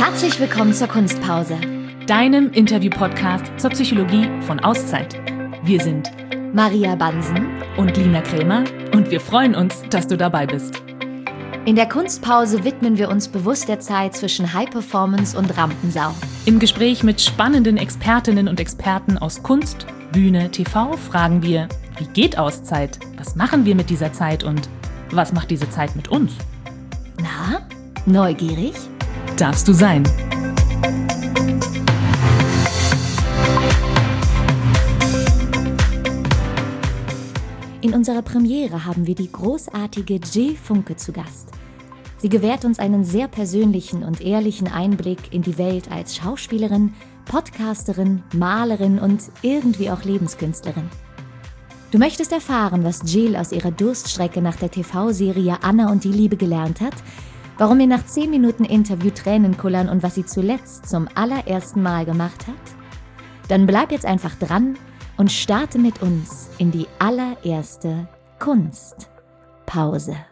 Herzlich willkommen zur Kunstpause, deinem Interview-Podcast zur Psychologie von Auszeit. Wir sind Maria Bansen und Lina Krämer und wir freuen uns, dass du dabei bist. In der Kunstpause widmen wir uns bewusst der Zeit zwischen High Performance und Rampensau. Im Gespräch mit spannenden Expertinnen und Experten aus Kunst, Bühne, TV fragen wir, wie geht Auszeit? Was machen wir mit dieser Zeit und was macht diese Zeit mit uns? Na, neugierig? Darfst du sein. In unserer Premiere haben wir die großartige Jill Funke zu Gast. Sie gewährt uns einen sehr persönlichen und ehrlichen Einblick in die Welt als Schauspielerin, Podcasterin, Malerin und irgendwie auch Lebenskünstlerin. Du möchtest erfahren, was Jill aus ihrer Durststrecke nach der TV-Serie Anna und die Liebe gelernt hat, warum ihr nach 10 Minuten Interview Tränen kullern und was sie zuletzt zum allerersten Mal gemacht hat? Dann bleib jetzt einfach dran und starte mit uns in die allererste Kunstpause.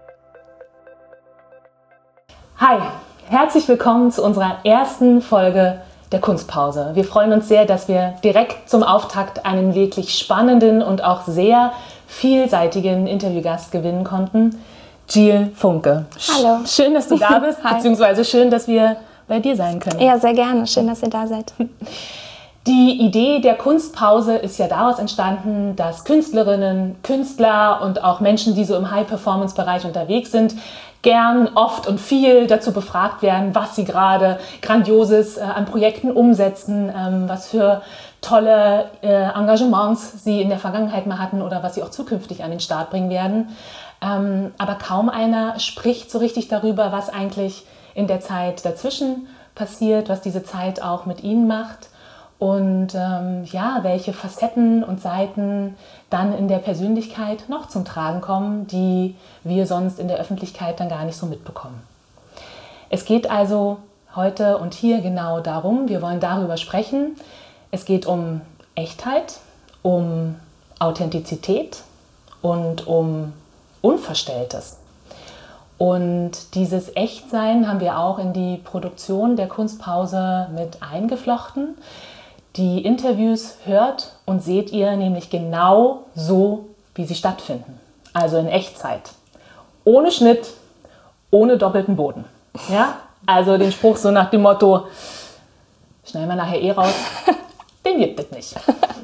Hi, herzlich willkommen zu unserer ersten Folge der Kunstpause. Wir freuen uns sehr, dass wir direkt zum Auftakt einen wirklich spannenden und auch sehr vielseitigen Interviewgast gewinnen konnten. Jill Funke. Hallo. Schön, dass du da bist, beziehungsweise schön, dass wir bei dir sein können. Ja, sehr gerne. Schön, dass ihr da seid. Die Idee der Kunstpause ist ja daraus entstanden, dass Künstlerinnen, Künstler und auch Menschen, die so im High-Performance-Bereich unterwegs sind, gern, oft und viel dazu befragt werden, was sie gerade Grandioses an Projekten umsetzen, was für tolle Engagements sie in der Vergangenheit mal hatten oder was sie auch zukünftig an den Start bringen werden. Aber kaum einer spricht so richtig darüber, was eigentlich in der Zeit dazwischen passiert, was diese Zeit auch mit ihnen macht und welche Facetten und Seiten dann in der Persönlichkeit noch zum Tragen kommen, die wir sonst in der Öffentlichkeit dann gar nicht so mitbekommen. Es geht also heute und hier genau darum, wir wollen darüber sprechen. Es geht um Echtheit, um Authentizität und um Unverstelltes. Und dieses Echtsein haben wir auch in die Produktion der Kunstpause mit eingeflochten. Die Interviews hört und seht ihr nämlich genau so, wie sie stattfinden. Also in Echtzeit. Ohne Schnitt, ohne doppelten Boden. Ja? Also den Spruch so nach dem Motto, schneiden wir nachher raus, den gibt es nicht.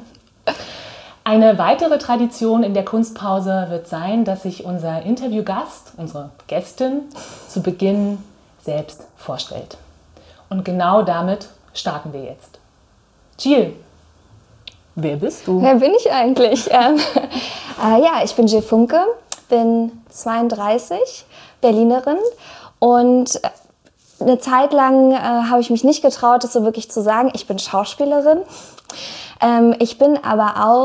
Eine weitere Tradition in der Kunstpause wird sein, dass sich unser Interviewgast, unsere Gästin, zu Beginn selbst vorstellt. Und genau damit starten wir jetzt. Jill, wer bist du? Wer bin ich eigentlich? Ich bin Jill Funke, bin 32, Berlinerin und eine Zeit lang habe ich mich nicht getraut, das so wirklich zu sagen. Ich bin Schauspielerin. Ich bin aber auch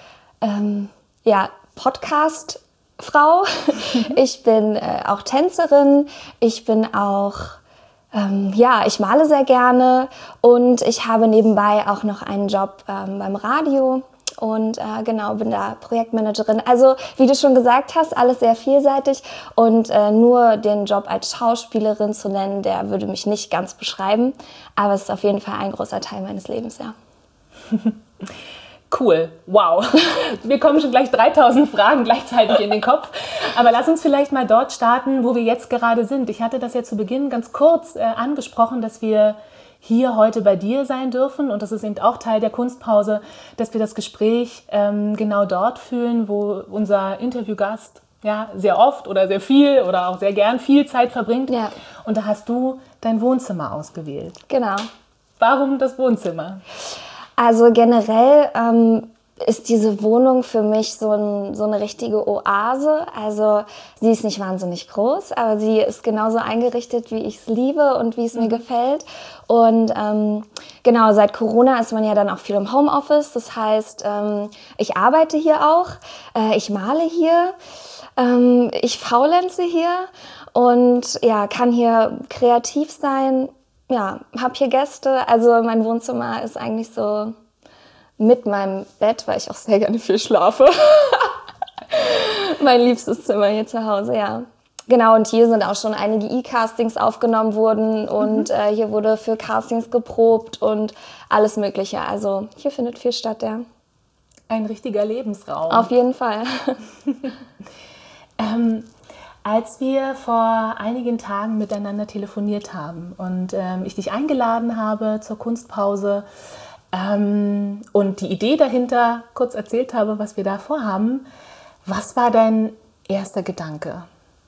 Podcast-Frau. Ich bin auch Tänzerin. Ich bin auch, ich male sehr gerne. Und ich habe nebenbei auch noch einen Job beim Radio. Und bin da Projektmanagerin. Also, wie du schon gesagt hast, alles sehr vielseitig. Und nur den Job als Schauspielerin zu nennen, der würde mich nicht ganz beschreiben. Aber es ist auf jeden Fall ein großer Teil meines Lebens, ja. Cool, wow. Wir kommen schon gleich 3000 Fragen gleichzeitig in den Kopf. Aber lass uns vielleicht mal dort starten, wo wir jetzt gerade sind. Ich hatte das ja zu Beginn ganz kurz angesprochen, dass wir hier heute bei dir sein dürfen. Und das ist eben auch Teil der Kunstpause, dass wir das Gespräch genau dort fühlen, wo unser Interviewgast sehr oft oder sehr viel oder auch sehr gern viel Zeit verbringt. Ja. Und da hast du dein Wohnzimmer ausgewählt. Genau. Warum das Wohnzimmer? Also generell ist diese Wohnung für mich so eine richtige Oase. Also sie ist nicht wahnsinnig groß, aber sie ist genauso eingerichtet, wie ich es liebe und wie es mir gefällt. Und seit Corona ist man ja dann auch viel im Homeoffice. Das heißt, ich arbeite hier auch, ich male hier, ich faulenze hier und kann hier kreativ sein. Ja, habe hier Gäste, also mein Wohnzimmer ist eigentlich so mit meinem Bett, weil ich auch sehr gerne viel schlafe. Mein liebstes Zimmer hier zu Hause, ja. Genau, und hier sind auch schon einige E-Castings aufgenommen worden und hier wurde für Castings geprobt und alles Mögliche. Also hier findet viel statt, ja. Ein richtiger Lebensraum. Auf jeden Fall. Als wir vor einigen Tagen miteinander telefoniert haben und ich dich eingeladen habe zur Kunstpause und die Idee dahinter kurz erzählt habe, was wir da vorhaben, was war dein erster Gedanke?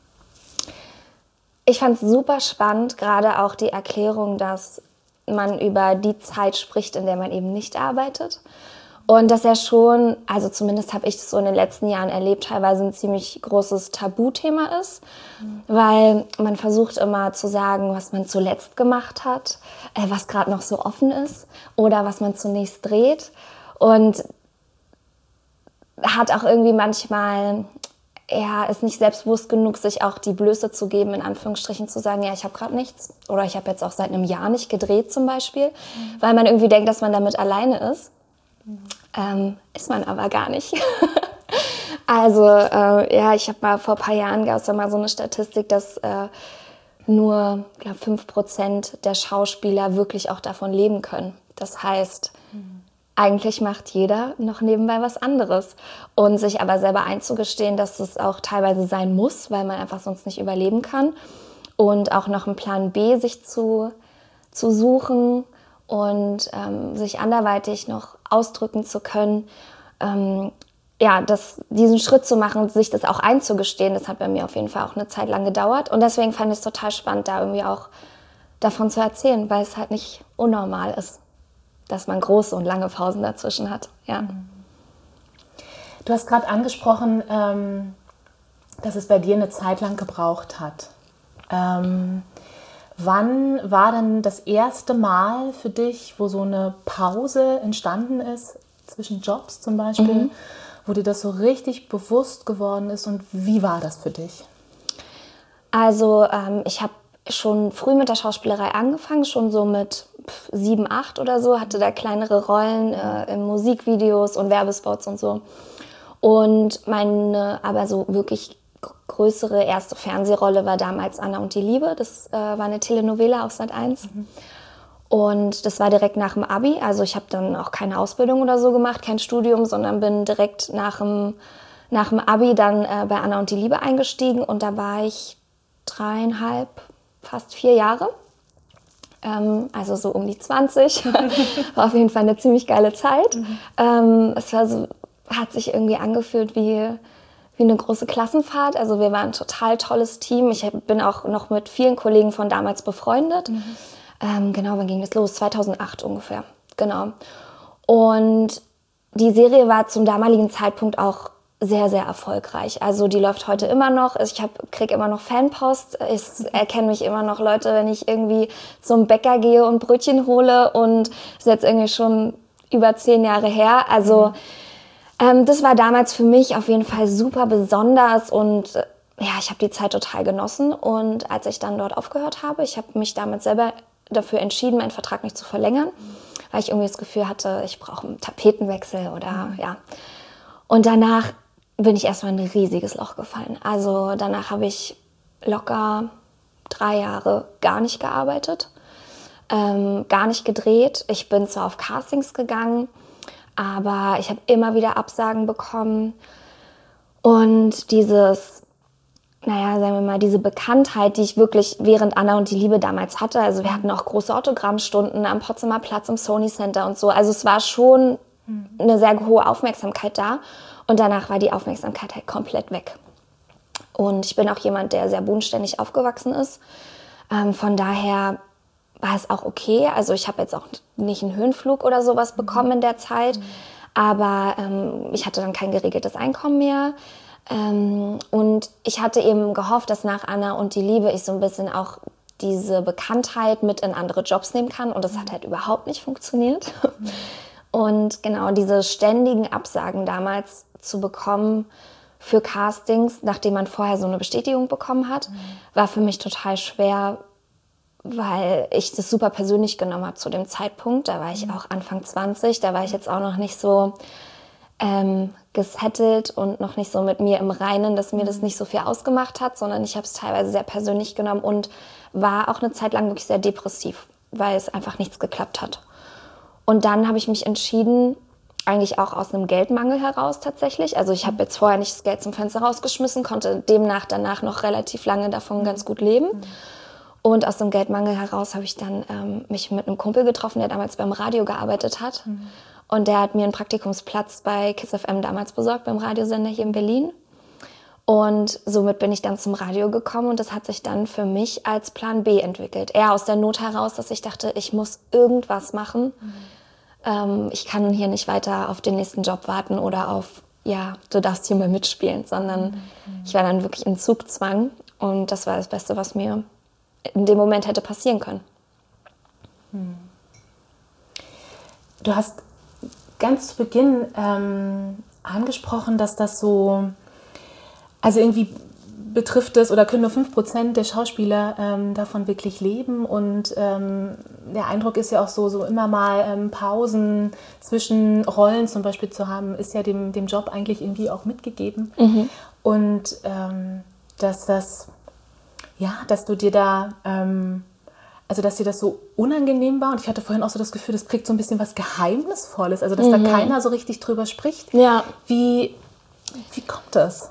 Ich fand es super spannend, gerade auch die Erklärung, dass man über die Zeit spricht, in der man eben nicht arbeitet. Und dass ja schon, also zumindest habe ich das so in den letzten Jahren erlebt, teilweise ein ziemlich großes Tabuthema ist, weil man versucht immer zu sagen, was man zuletzt gemacht hat, was gerade noch so offen ist oder was man zunächst dreht. Und hat auch irgendwie manchmal, ist nicht selbstbewusst genug, sich auch die Blöße zu geben, in Anführungsstrichen zu sagen, ja, ich habe gerade nichts. Oder ich habe jetzt auch seit einem Jahr nicht gedreht zum Beispiel, weil man irgendwie denkt, dass man damit alleine ist. Ist man aber gar nicht. Also ich habe mal vor ein paar Jahren, gab es da mal so eine Statistik, dass nur, glaube 5% der Schauspieler wirklich auch davon leben können. Das heißt, eigentlich macht jeder noch nebenbei was anderes. Und sich aber selber einzugestehen, dass es auch teilweise sein muss, weil man einfach sonst nicht überleben kann. Und auch noch einen Plan B sich zu suchen und sich anderweitig noch ausdrücken zu können. Diesen Schritt zu machen, sich das auch einzugestehen, das hat bei mir auf jeden Fall auch eine Zeit lang gedauert. Und deswegen fand ich es total spannend, da irgendwie auch davon zu erzählen, weil es halt nicht unnormal ist, dass man große und lange Pausen dazwischen hat. Ja. Du hast gerade angesprochen, dass es bei dir eine Zeit lang gebraucht hat. Wann war denn das erste Mal für dich, wo so eine Pause entstanden ist, zwischen Jobs zum Beispiel, wo dir das so richtig bewusst geworden ist und wie war das für dich? Also ich habe schon früh mit der Schauspielerei angefangen, schon so mit 7, 8 oder so, hatte da kleinere Rollen in Musikvideos und Werbespots und so. Und meine aber so wirklich größere erste Fernsehrolle war damals Anna und die Liebe. Das war eine Telenovela auf Sat.1. Und das war direkt nach dem Abi. Also ich habe dann auch keine Ausbildung oder so gemacht, kein Studium, sondern bin direkt nach dem Abi dann bei Anna und die Liebe eingestiegen. Und da war ich 3,5, fast 4 Jahre. Also so um die 20. War auf jeden Fall eine ziemlich geile Zeit. Es war so, hat sich irgendwie angefühlt wie eine große Klassenfahrt. Also wir waren ein total tolles Team. Ich bin auch noch mit vielen Kollegen von damals befreundet. Genau, wann ging das los? 2008 ungefähr. Genau. Und die Serie war zum damaligen Zeitpunkt auch sehr, sehr erfolgreich. Also die läuft heute immer noch. Ich kriege immer noch Fanpost. Ich erkenne mich immer noch Leute, wenn ich irgendwie zum Bäcker gehe und Brötchen hole. Und das ist jetzt irgendwie schon über 10 Jahre her. Also das war damals für mich auf jeden Fall super besonders und ich habe die Zeit total genossen. Und als ich dann dort aufgehört habe, ich habe mich damals selber dafür entschieden, meinen Vertrag nicht zu verlängern, weil ich irgendwie das Gefühl hatte, ich brauche einen Tapetenwechsel oder ja. Und danach bin ich erstmal in ein riesiges Loch gefallen. Also danach habe ich locker 3 Jahre gar nicht gearbeitet, gar nicht gedreht. Ich bin zwar auf Castings gegangen, aber ich habe immer wieder Absagen bekommen. Und diese Bekanntheit, die ich wirklich während Anna und die Liebe damals hatte, also wir hatten auch große Autogrammstunden am Potsdamer Platz im Sony Center und so. Also es war schon eine sehr hohe Aufmerksamkeit da. Und danach war die Aufmerksamkeit halt komplett weg. Und ich bin auch jemand, der sehr bodenständig aufgewachsen ist. Von daher war es auch okay. Also ich habe jetzt auch nicht einen Höhenflug oder sowas bekommen in der Zeit. Aber ich hatte dann kein geregeltes Einkommen mehr. Und ich hatte eben gehofft, dass nach Anna und die Liebe ich so ein bisschen auch diese Bekanntheit mit in andere Jobs nehmen kann. Und das hat halt überhaupt nicht funktioniert. Und genau diese ständigen Absagen damals zu bekommen für Castings, nachdem man vorher so eine Bestätigung bekommen hat, war für mich total schwer, weil ich das super persönlich genommen habe zu dem Zeitpunkt. Da war ich auch Anfang 20, da war ich jetzt auch noch nicht so gesettelt und noch nicht so mit mir im Reinen, dass mir das nicht so viel ausgemacht hat, sondern ich habe es teilweise sehr persönlich genommen und war auch eine Zeit lang wirklich sehr depressiv, weil es einfach nichts geklappt hat. Und dann habe ich mich entschieden, eigentlich auch aus einem Geldmangel heraus tatsächlich. Also ich habe jetzt vorher nicht das Geld zum Fenster rausgeschmissen, konnte danach noch relativ lange davon ganz gut leben. Und aus dem Geldmangel heraus habe ich dann mich mit einem Kumpel getroffen, der damals beim Radio gearbeitet hat. Und der hat mir einen Praktikumsplatz bei KISS FM damals besorgt, beim Radiosender hier in Berlin. Und somit bin ich dann zum Radio gekommen und das hat sich dann für mich als Plan B entwickelt. Eher aus der Not heraus, dass ich dachte, ich muss irgendwas machen. Ich kann hier nicht weiter auf den nächsten Job warten oder auf, ja, du darfst hier mal mitspielen, sondern ich war dann wirklich in Zugzwang und das war das Beste, was mir in dem Moment hätte passieren können. Du hast ganz zu Beginn angesprochen, dass das so, also irgendwie betrifft es oder können nur 5% der Schauspieler davon wirklich leben und der Eindruck ist ja auch so immer mal Pausen zwischen Rollen zum Beispiel zu haben, ist ja dem Job eigentlich irgendwie auch mitgegeben und dass du dir da also dass dir das so unangenehm war und ich hatte vorhin auch so das Gefühl, das kriegt so ein bisschen was Geheimnisvolles, also dass da keiner so richtig drüber spricht. Ja. Wie kommt das?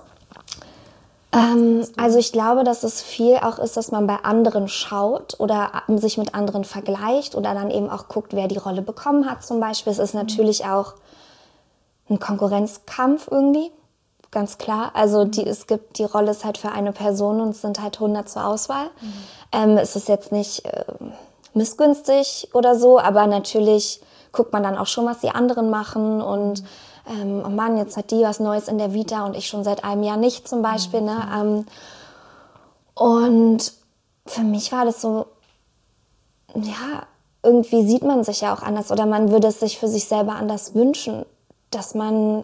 Also ich glaube, dass es viel auch ist, dass man bei anderen schaut oder sich mit anderen vergleicht oder dann eben auch guckt, wer die Rolle bekommen hat zum Beispiel. Es ist natürlich auch ein Konkurrenzkampf irgendwie, ganz klar. Also die Rolle ist halt für eine Person und es sind halt 100 zur Auswahl. Es ist jetzt nicht missgünstig oder so, aber natürlich guckt man dann auch schon, was die anderen machen und oh Mann, jetzt hat die was Neues in der Vita und ich schon seit einem Jahr nicht zum Beispiel. Ne? Und für mich war das so, ja, irgendwie sieht man sich ja auch anders oder man würde es sich für sich selber anders wünschen, dass man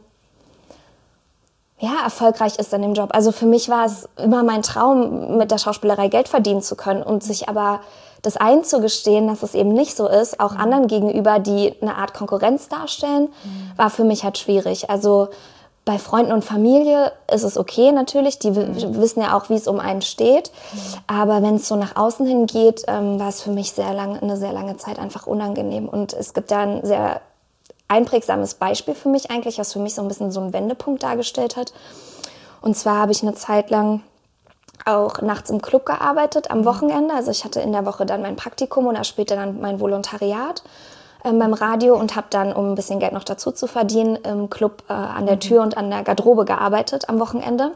ja, erfolgreich ist in dem Job. Also für mich war es immer mein Traum, mit der Schauspielerei Geld verdienen zu können und sich aber das einzugestehen, dass es eben nicht so ist, auch anderen gegenüber, die eine Art Konkurrenz darstellen, war für mich halt schwierig. Also bei Freunden und Familie ist es okay natürlich, die wissen ja auch, wie es um einen steht. Aber wenn es so nach außen hin geht, war es für mich eine sehr lange Zeit einfach unangenehm. Und es gibt da ein sehr einprägsames Beispiel für mich eigentlich, was für mich so ein bisschen so einen Wendepunkt dargestellt hat. Und zwar habe ich eine Zeit lang auch nachts im Club gearbeitet, am Wochenende. Also ich hatte in der Woche dann mein Praktikum und später dann mein Volontariat beim Radio und habe dann, um ein bisschen Geld noch dazu zu verdienen, im Club an der Tür und an der Garderobe gearbeitet am Wochenende.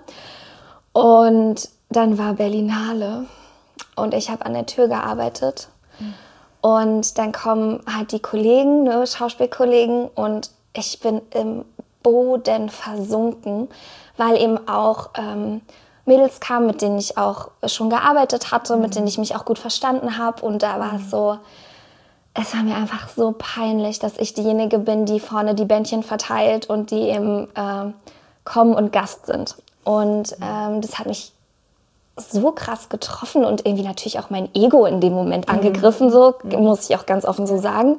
Und dann war Berlinale und ich habe an der Tür gearbeitet. Und dann kommen halt die Kollegen, ne, Schauspielkollegen, und ich bin im Boden versunken, weil eben auch Mädels kamen, mit denen ich auch schon gearbeitet hatte, mit denen ich mich auch gut verstanden habe. Und da war es so, es war mir einfach so peinlich, dass ich diejenige bin, die vorne die Bändchen verteilt und die eben kommen und Gast sind. Und das hat mich so krass getroffen und irgendwie natürlich auch mein Ego in dem Moment angegriffen, so muss ich auch ganz offen so sagen,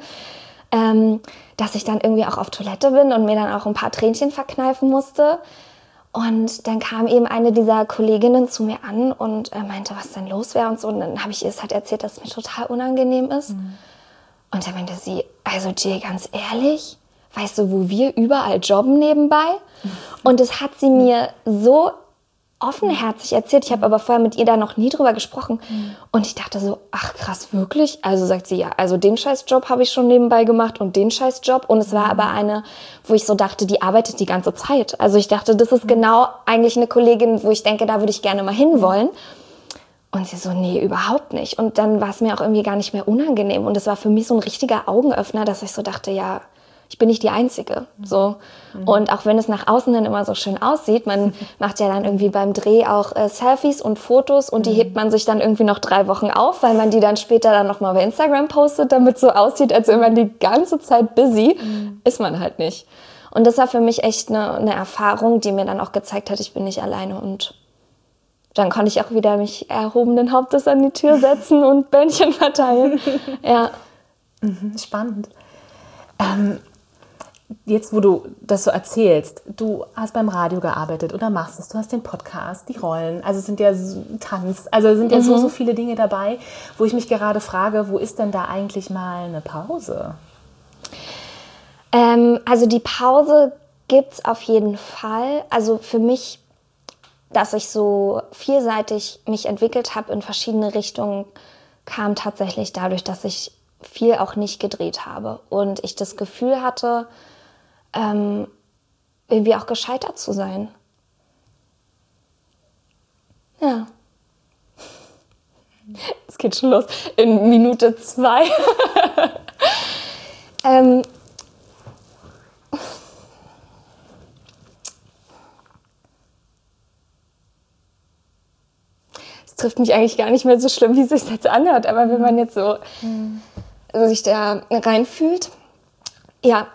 dass ich dann irgendwie auch auf Toilette bin und mir dann auch ein paar Tränchen verkneifen musste. Und dann kam eben eine dieser Kolleginnen zu mir an und meinte, was denn los wäre und so. Und dann habe ich ihr es halt erzählt, dass es mir total unangenehm ist. Und dann meinte sie, also Jill, ganz ehrlich, weißt du, wo wir überall jobben nebenbei? Und das hat sie mir so offenherzig erzählt. Ich habe aber vorher mit ihr da noch nie drüber gesprochen. Und ich dachte so, ach krass, wirklich? Also sagt sie, ja, also den Scheißjob habe ich schon nebenbei gemacht und den Scheißjob. Und es war aber eine, wo ich so dachte, die arbeitet die ganze Zeit. Also ich dachte, das ist genau eigentlich eine Kollegin, wo ich denke, da würde ich gerne mal hinwollen. Und sie so, nee, überhaupt nicht. Und dann war es mir auch irgendwie gar nicht mehr unangenehm. Und es war für mich so ein richtiger Augenöffner, dass ich so dachte, ja, ich bin nicht die Einzige. So. Und auch wenn es nach außen dann immer so schön aussieht, man macht ja dann irgendwie beim Dreh auch Selfies und Fotos und die hebt man sich dann irgendwie noch 3 Wochen auf, weil man die dann später dann nochmal bei Instagram postet, damit es so aussieht, als wenn man die ganze Zeit busy, ist man halt nicht. Und das war für mich echt eine Erfahrung, die mir dann auch gezeigt hat, ich bin nicht alleine. Und dann konnte ich auch wieder mich erhobenen Hauptes an die Tür setzen und Bändchen verteilen. Ja. Spannend. jetzt, wo du das so erzählst, du hast beim Radio gearbeitet oder machst es, du hast den Podcast, die Rollen, also es sind ja Tanz, also es sind ja so viele Dinge dabei, wo ich mich gerade frage, wo ist denn da eigentlich mal eine Pause? Also die Pause gibt es auf jeden Fall. Also für mich, dass ich so vielseitig mich entwickelt habe in verschiedene Richtungen, kam tatsächlich dadurch, dass ich viel auch nicht gedreht habe und ich das Gefühl hatte, irgendwie auch gescheitert zu sein. Ja. Es geht schon los. In Minute 2. Es trifft mich eigentlich gar nicht mehr so schlimm, wie es sich jetzt anhört. Aber wenn man jetzt so sich da reinfühlt, ja,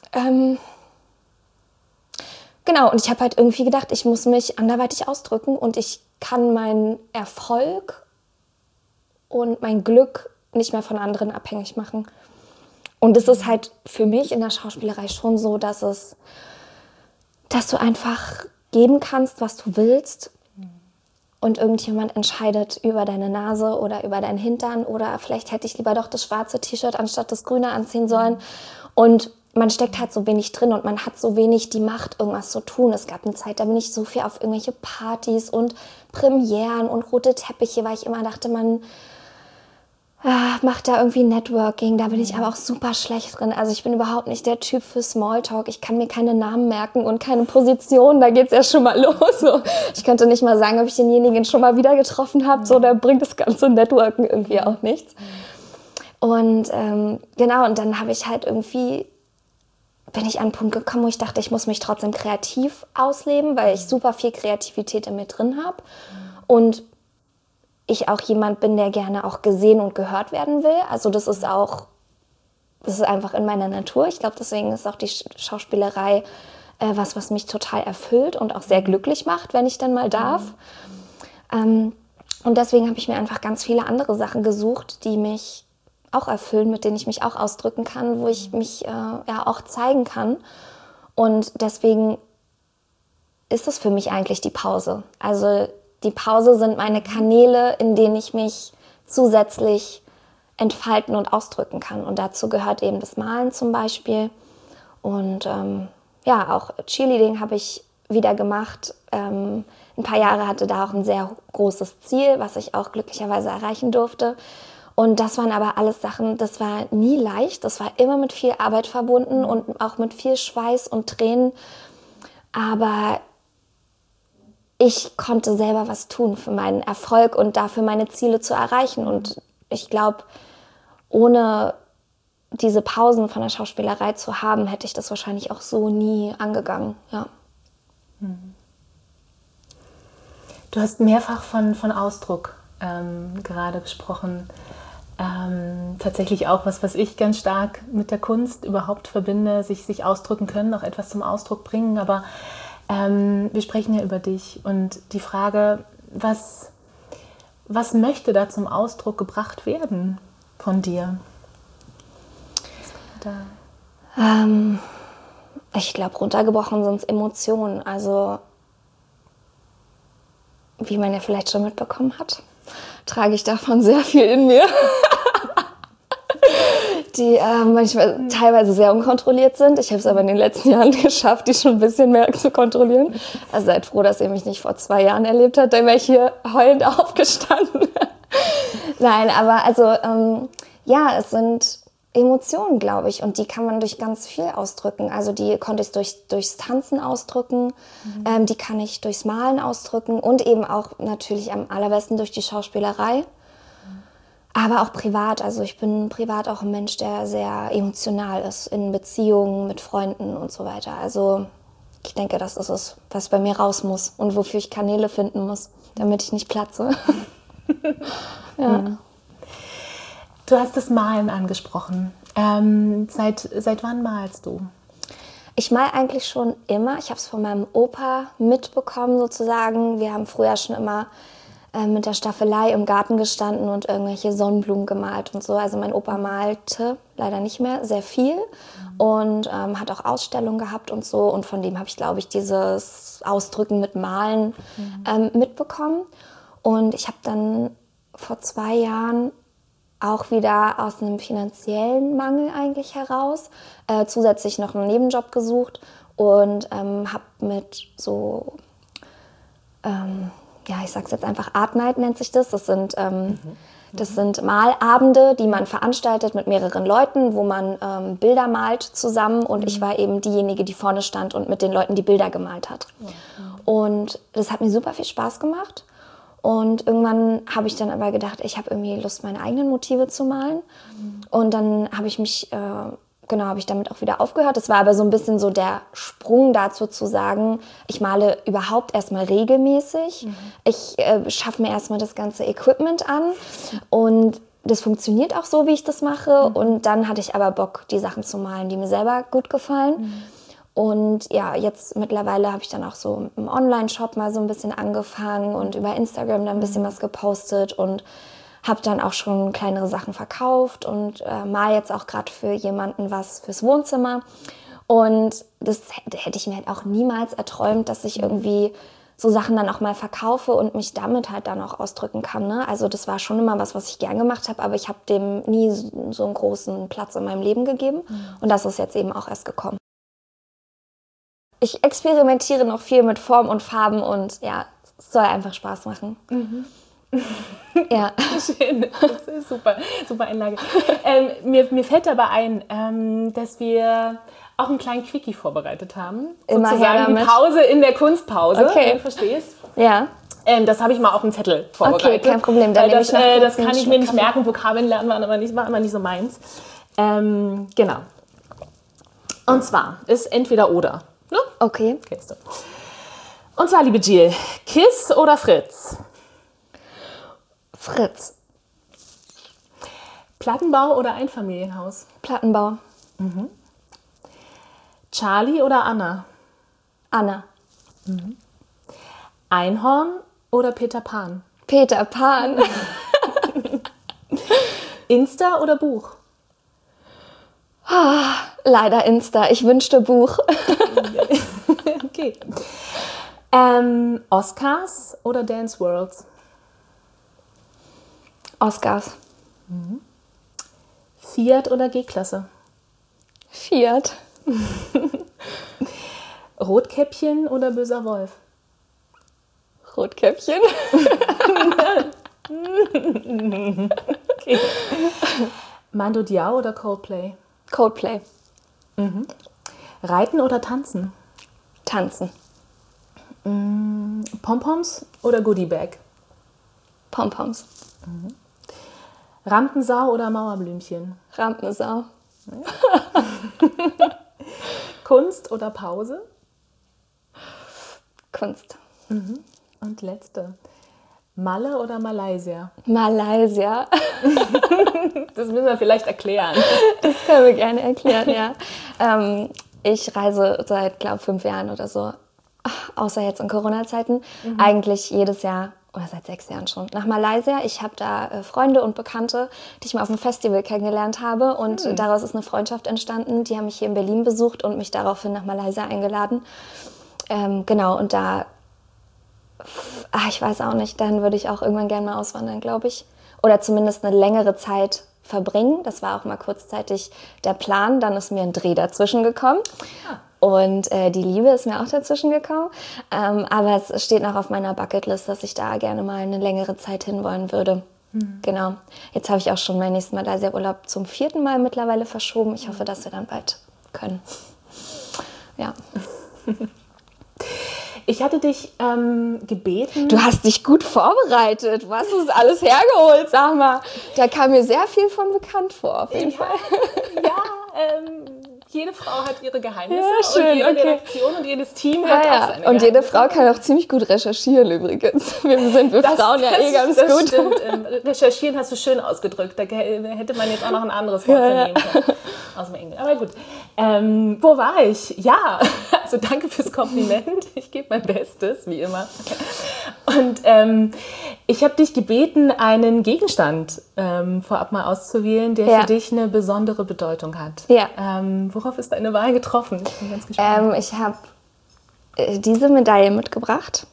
genau, und ich habe halt irgendwie gedacht, ich muss mich anderweitig ausdrücken und ich kann meinen Erfolg und mein Glück nicht mehr von anderen abhängig machen. Und es ist halt für mich in der Schauspielerei schon so, dass du einfach geben kannst, was du willst und irgendjemand entscheidet über deine Nase oder über deinen Hintern oder vielleicht hätte ich lieber doch das schwarze T-Shirt anstatt das grüne anziehen sollen. Und man steckt halt so wenig drin und man hat so wenig die Macht, irgendwas zu tun. Es gab eine Zeit, da bin ich so viel auf irgendwelche Partys und Premieren und rote Teppiche, weil ich immer dachte, man macht da irgendwie Networking. Da bin ich aber auch super schlecht drin. Also ich bin überhaupt nicht der Typ für Smalltalk. Ich kann mir keine Namen merken und keine Position. Da geht's ja schon mal los. So. Ich könnte nicht mal sagen, ob ich denjenigen schon mal wieder getroffen habe. So, da bringt das ganze Networken irgendwie auch nichts. Und genau, und dann habe ich halt irgendwie, bin ich an einen Punkt gekommen, wo ich dachte, ich muss mich trotzdem kreativ ausleben, weil ich super viel Kreativität in mir drin habe. Und ich auch jemand bin, der gerne auch gesehen und gehört werden will. Also das ist einfach in meiner Natur. Ich glaube, deswegen ist auch die Schauspielerei was mich total erfüllt und auch sehr glücklich macht, wenn ich dann mal darf. Und deswegen habe ich mir einfach ganz viele andere Sachen gesucht, die mich auch erfüllen, mit denen ich mich auch ausdrücken kann, wo ich mich auch zeigen kann. Und deswegen ist es für mich eigentlich die Pause. Also die Pause sind meine Kanäle, in denen ich mich zusätzlich entfalten und ausdrücken kann. Und dazu gehört eben das Malen zum Beispiel. Und auch Cheerleading habe ich wieder gemacht. Ein paar Jahre hatte da auch ein sehr großes Ziel, was ich auch glücklicherweise erreichen durfte. Und das waren aber alles Sachen, das war nie leicht. Das war immer mit viel Arbeit verbunden und auch mit viel Schweiß und Tränen. Aber ich konnte selber was tun für meinen Erfolg und dafür meine Ziele zu erreichen. Und ich glaube, ohne diese Pausen von der Schauspielerei zu haben, hätte ich das wahrscheinlich auch so nie angegangen. Ja. Du hast mehrfach von Ausdruck gerade gesprochen. Tatsächlich auch was ich ganz stark mit der Kunst überhaupt verbinde, sich ausdrücken können, auch etwas zum Ausdruck bringen. Aber wir sprechen ja über dich und die Frage, was möchte da zum Ausdruck gebracht werden von dir? Ich glaube, runtergebrochen sind es Emotionen. Also, wie man ja vielleicht schon mitbekommen hat, trage ich davon sehr viel in mir. Die manchmal teilweise sehr unkontrolliert sind. Ich habe es aber in den letzten Jahren geschafft, die schon ein bisschen mehr zu kontrollieren. Also seid froh, dass ihr mich nicht vor 2 Jahren erlebt habt, dann wäre ich hier heulend aufgestanden. Nein, aber also es sind Emotionen, glaube ich, und die kann man durch ganz viel ausdrücken. Also die konnte ich durchs Tanzen ausdrücken, die kann ich durchs Malen ausdrücken und eben auch natürlich am allerbesten durch die Schauspielerei. Aber auch privat, also ich bin privat auch ein Mensch, der sehr emotional ist in Beziehungen mit Freunden und so weiter. Also ich denke, das ist es, was bei mir raus muss und wofür ich Kanäle finden muss, damit ich nicht platze. Ja. Du hast das Malen angesprochen. Seit wann malst du? Ich male eigentlich schon immer. Ich habe es von meinem Opa mitbekommen sozusagen. Wir haben früher schon immer mit der Staffelei im Garten gestanden und irgendwelche Sonnenblumen gemalt und so. Also mein Opa malte leider nicht mehr sehr viel und hat auch Ausstellungen gehabt und so. Und von dem habe ich, glaube ich, dieses Ausdrücken mit Malen mitbekommen. Und ich habe dann vor 2 Jahren auch wieder aus einem finanziellen Mangel eigentlich heraus zusätzlich noch einen Nebenjob gesucht und habe mit so... ich sag's jetzt einfach, Art Night nennt sich das. Das sind Malabende, die man veranstaltet mit mehreren Leuten, wo man Bilder malt zusammen. Und ich war eben diejenige, die vorne stand und mit den Leuten die Bilder gemalt hat. Und das hat mir super viel Spaß gemacht. Und irgendwann habe ich dann aber gedacht, ich habe irgendwie Lust, meine eigenen Motive zu malen. Und dann habe ich mich... habe ich damit auch wieder aufgehört. Das war aber so ein bisschen so der Sprung dazu zu sagen, ich male überhaupt erstmal regelmäßig. Ich schaffe mir erstmal das ganze Equipment an und das funktioniert auch so, wie ich das mache. Und dann hatte ich aber Bock, die Sachen zu malen, die mir selber gut gefallen. Und ja, jetzt mittlerweile habe ich dann auch so im Online-Shop mal so ein bisschen angefangen und über Instagram dann ein bisschen was gepostet und habe dann auch schon kleinere Sachen verkauft und mal jetzt auch gerade für jemanden was fürs Wohnzimmer. Und das hätte ich mir halt auch niemals erträumt, dass ich irgendwie so Sachen dann auch mal verkaufe und mich damit halt dann auch ausdrücken kann. Ne? Also das war schon immer was ich gern gemacht habe, aber ich habe dem nie so einen großen Platz in meinem Leben gegeben. Und das ist jetzt eben auch erst gekommen. Ich experimentiere noch viel mit Form und Farben und ja, es soll einfach Spaß machen. Ja. Schön, das ist super Einlage. Mir fällt dabei ein, dass wir auch einen kleinen Quickie vorbereitet haben. Immer sozusagen die Pause in der Kunstpause. Okay. Verstehst? Ja. Das habe ich mal auf dem Zettel vorbereitet. Okay, kein Problem. Dann das kann ich mir nicht merken. Vokabeln lernen war immer nicht so meins. Genau. Und zwar ist entweder oder. Ne? Okay. Kennst du. Und zwar, liebe Jill, Kiss oder Fritz? Fritz. Plattenbau oder Einfamilienhaus? Plattenbau. Charlie oder Anna? Anna. Einhorn oder Peter Pan? Peter Pan. Insta oder Buch? Leider Insta. Ich wünschte Buch. Okay. Oscars oder Dance Worlds? Oscars. Fiat oder G-Klasse? Fiat. Rotkäppchen oder böser Wolf? Rotkäppchen. Okay. Mando Diao oder Coldplay? Coldplay. Reiten oder tanzen? Tanzen. Pompoms oder Goodiebag? Pompoms. Rampensau oder Mauerblümchen? Rampensau. Kunst oder Pause? Kunst. Und letzte. Malle oder Malaysia? Malaysia. Das müssen wir vielleicht erklären. Das können wir gerne erklären, ja. Ich reise seit, glaube ich, 5 Jahren oder so, außer jetzt in Corona-Zeiten, eigentlich jedes Jahr oder seit 6 Jahren schon nach Malaysia. Ich habe da Freunde und Bekannte, die ich mal auf einem Festival kennengelernt habe und daraus ist eine Freundschaft entstanden. Die haben mich hier in Berlin besucht und mich daraufhin nach Malaysia eingeladen. Genau, und da, ich weiß auch nicht, dann würde ich auch irgendwann gerne mal auswandern, glaube ich. Oder zumindest eine längere Zeit verbringen. Das war auch mal kurzzeitig der Plan. Dann ist mir ein Dreh dazwischen gekommen. Und die Liebe ist mir auch dazwischen gekommen. Aber es steht noch auf meiner Bucketlist, dass ich da gerne mal eine längere Zeit hinwollen würde. Genau. Jetzt habe ich auch schon meinen nächsten Malaysia-Urlaub zum 4. Mal mittlerweile verschoben. Ich hoffe, dass wir dann bald können. Ja. Ich hatte dich gebeten... Du hast dich gut vorbereitet. Du hast uns alles hergeholt, sag mal. Da kam mir sehr viel von bekannt vor, auf jeden Fall. Ja, jede Frau hat ihre Geheimnisse schön, und jede Redaktion und jedes Team hat auch seine Und jede Geheimnisse. Frau kann auch ziemlich gut recherchieren übrigens. Wir Frauen ja ganz das gut. Stimmt. Recherchieren hast du schön ausgedrückt. Da hätte man jetzt auch noch ein anderes Wort nehmen können. Aus dem Englischen. Aber gut. Wo war ich? Ja, also danke fürs Kompliment. Ich gebe mein Bestes, wie immer. Und ich habe dich gebeten, einen Gegenstand vorab mal auszuwählen, der für dich eine besondere Bedeutung hat. Ja. Worauf ist deine Wahl getroffen? Ich bin ganz gespannt. Ich habe diese Medaille mitgebracht